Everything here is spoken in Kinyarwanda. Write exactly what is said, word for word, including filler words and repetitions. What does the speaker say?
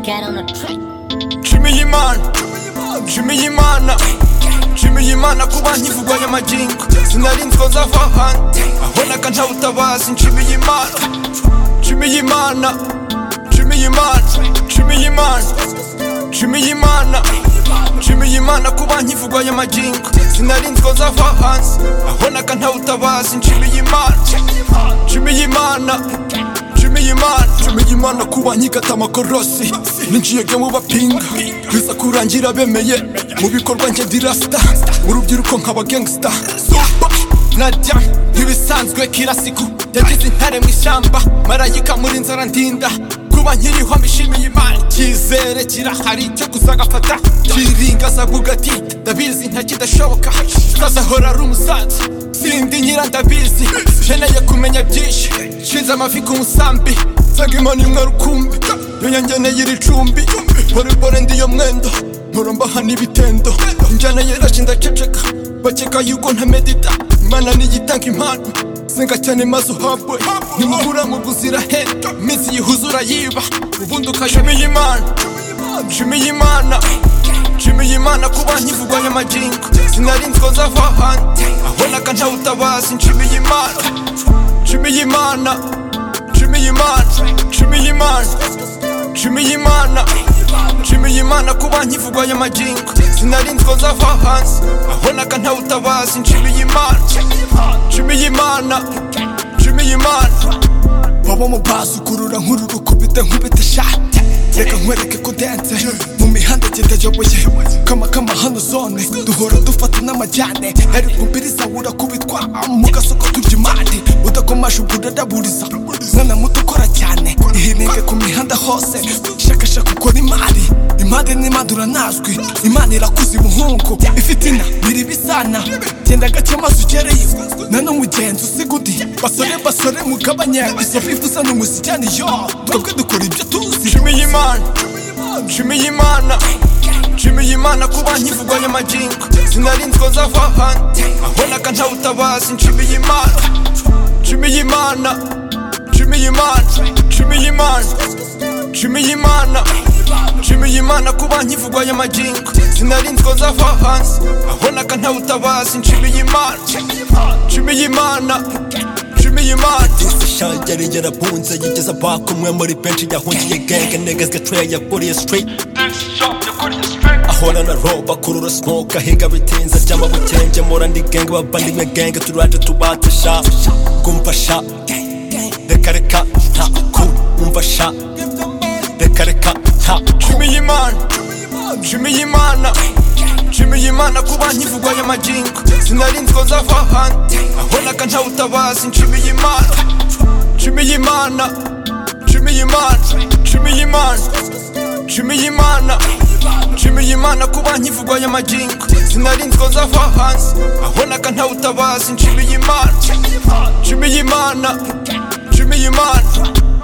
Got on a track. Nshimiye Imana, nshimiye Imana, nshimiye Imana kuba nkivugwa aya magingo. Sinarinzi ko nzava hanze aho naka nta butabazi. Nshimiye Imana, nshimiye Imana, nshimiye Imana, nshimiye Imana, nshimiye Imana, nshimiye Imana kuba nkivugwa aya magingo. Sinarinzi ko nzava hanze aho naka nta butabazi. Nshimiye Imana, nshimiye Imana, nshimiye Imana, nshimiye Imana kuba nkikata amakorosi. Ninjiyege mu bapinga biza kurangira bemeye mu bikorwa njye ndi rasta mu rubyiruko nk'aba gangsta. Najya ntibisanzwe kirasiku yagize intare mu ishyamba marayika muri nzara ndinda kuba nkiriho mbishimiye Imana. Icyizere kirahari cyo kuzagafata kiringaza bugati ndabizi nta kidashoboka kazahora ari umusaza sindi nyira ndabizi nkeneye kumenya byinshi nshinze amavi ku musambi nsanga Imana imwe rukumbi yo yangeneye iri cumbi bore bore ndiyo mwendo mpora mbaha n'ibitendo injyana yeraje ndaceceka bakeka yuko ntamedita Imana niyitanga impano senga cyane maze uhabwe nimubura mu buzira henda iminsi yihuzura yiba ubundi ukashimiye Imana. Nshimiye Imana, nshimiye Imana kuba nkivugwa aya magingo. Sinarinzi ko nzava hanze aho naka nta butabazi. Nshimiye Imana, nshimiye Imana, nshimiye Imana, nshimiye Imana, nshimiye Imana, nshimiye Imana kuba nkivugwa aya magingo. Sinarinzi ko nzava hanze aho naka nta butabazi. Nshimiye Imana, nshimiye Imana, nshimiye Imana. Baba mu bazi ukurura nk'ururu kubita nkubita shati reka nkwereke ko dance mu mihanda kitayoboye kama kama hano zone duhora dufata n'amajyane ari kumbiriza urakubitwa mu gasoko turya imari udakomasha uburadaburiza mwana muto ukora cyane ihinenge ku mihanda hose shakashaka ukora imari impande n'impande uranazwi Imana irakuze umuhungu ifite ina biri bisana genda gake maze ugereyo na n'umugenzi usiga undi basore basore mugabanye izo bifu usa n'umuzijyane yo twebwe dukora ibyo tuzi. Nshimiye Imana, nshimiye Imana, nshimiye Imana kuba nkivugwa aya magingo. Sinarinzi ko nzava hanze aho naka nta butabazi. Nshimiye Imana, nshimiye Imana, nshimiye Imana, nshimiye Imana, nshimiye Imana, nshimiye Imana kuba nkivugwa aya magingo. Sinarinzi ko nzava hanze aho naka nta butabazi. Nshimiye Imana, nshimiye Imana, nshimiye Imana. Isisha yari yarabunze yigeza back umwe muri benshi yahungiye gang niggas get tray yakuriye street ahora na roba kurura smoke ahiga bitinza jama bukenge mora ndi gang babandi mwe gang turaje tubatisha kumfasha reka reka nta ku umfasha reka reka nta. Nshimiye Imana, nshimiye Imana, nshimiye Imana kuba nkivugwa aya magingo. Sinarinzi ko nzava hanze aho naka nta butabazi. Nshimiye Imana, nshimiye Imana, nshimiye Imana, nshimiye Imana, nshimiye Imana, nshimiye Imana kuba nkivugwa aya magingo. Sinarinzi ko nzava hanze aho naka nta butabazi. Nshimiye Imana, nshimiye Imana, nshimiye Imana.